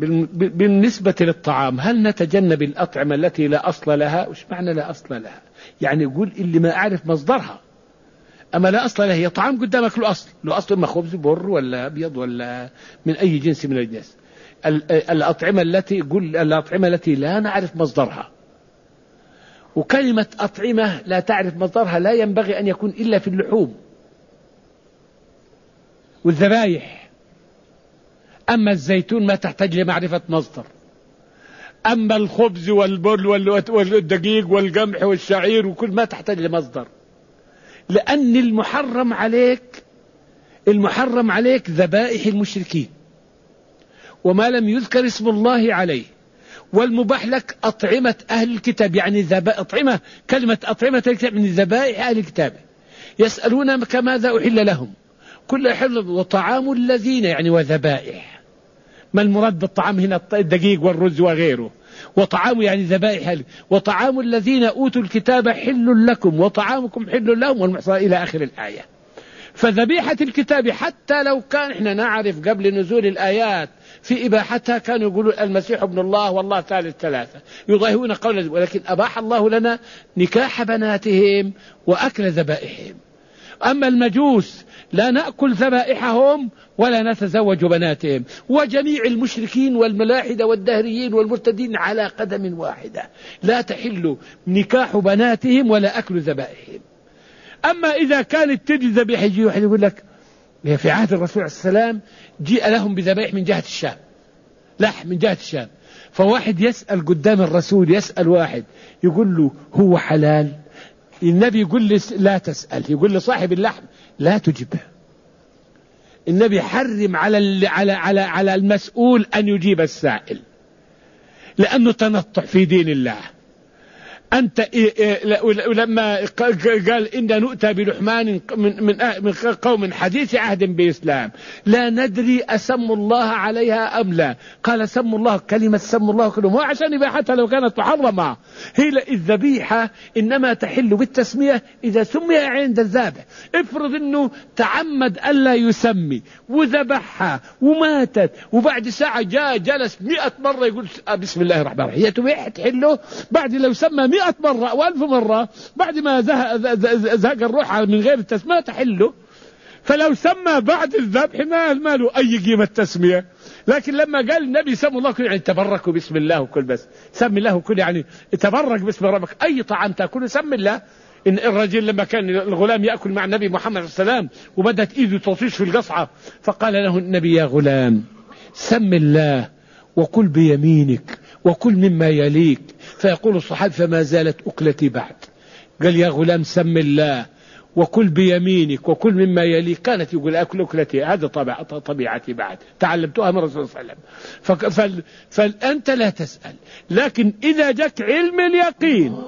بالنسبة للطعام هل نتجنب الأطعمة التي لا أصل لها؟ وش معنى لا أصل لها؟ يعني يقول اللي ما أعرف مصدرها. أما لا أصل لها هي طعام قدامك له أصل، له أصل إما خبز بر ولا أبيض ولا من أي جنس من الجنس. الأطعمة التي لا نعرف مصدرها. وكلمة أطعمة لا تعرف مصدرها لا ينبغي أن يكون إلا في اللحوم والذبائح. أما الزيتون ما تحتاج لمعرفة مصدر. أما الخبز والبر والدقيق والقمح والشعير وكل ما تحتاج لمصدر. لأن المحرم عليك ذبائح المشركين وما لم يذكر اسم الله عليه. والمباح لك أطعمة أهل الكتاب، يعني أطعمة، كلمة أطعمة الكتاب من ذبائح أهل الكتاب. يسألونك ماذا أحل لهم، كل حل وطعام الذين، يعني وذبائح. ما المراد بالطعام هنا؟ الدقيق والرز وغيره. وطعام يعني ذبائح. وطعام الذين أوتوا الكتاب حل لكم وطعامكم حل لهم والمحصنات إلى آخر الآية. فذبيحة الكتاب حتى لو كان احنا نعرف قبل نزول الآيات في إباحتها كانوا يقولوا المسيح ابن الله والله ثالث ثلاثة، يضاهئون قولا، ولكن أباح الله لنا نكاح بناتهم وأكل ذبائحهم. أما المجوس لا نأكل ذبائحهم ولا نتزوج بناتهم. وجميع المشركين والملاحدة والدهريين والمرتدين على قدم واحدة، لا تحل نكاح بناتهم ولا أكل ذبائحهم. أما إذا كانت تجي ذبيحة، يجي واحد يقول لك في عهد الرسول عليه السلام جيء لهم بذبائح من جهة الشام، لحم من جهة الشام. فواحد يسأل قدام الرسول، يسأل واحد يقول له هو حلال؟ النبي يقول لي لا تسأل، يقول لصاحب اللحم لا تجبه. النبي حرم على المسؤول أن يجيب السائل، لأنه تنطع في دين الله. أنت لما قال إن نؤتى بلحمان من قوم حديث عهد بإسلام لا ندري أسم الله عليها أم لا، قال سم الله، كلمة سم الله كله مو عشان إباحتها لو كانت محرمة. هي الذبيحة إنما تحل بالتسمية إذا سمي عند الذابح. افرض إنه تعمد ألا يسمي وذبحها وماتت وبعد ساعة جاء جلس 100 مرة يقول بسم الله الرحمن الرحيم، هي تبيح تحله بعد لو سمى 100 مرة و1000 مرة، بعد ما زهق الروح من غير التسمية تحله. فلو سمى بعد الذبح ما له أي قيمة تسمية. لكن لما قال النبي سموا الله كل، يعني تبركوا بسم الله وكل، بس سمي الله كل يعني تبرك باسم ربك. أي طعام تأكله سمي الله. إن الرجل لما كان الغلام يأكل مع النبي محمد صلى الله عليه وسلم وبدت إيده تطيش في القصعة، فقال له النبي يا غلام سم الله وكل بيمينك وكل مما يليك. فيقول الصحابي فما زالت أكلتي بعد. قال يا غلام سم الله وكل بيمينك وكل مما يليك. كانت يقول أكل أكلتي، هذا طبيعتي بعد، تعلمتها من الرسول صلى الله عليه وسلم. فأنت لا تسأل، لكن إذا جاك علم اليقين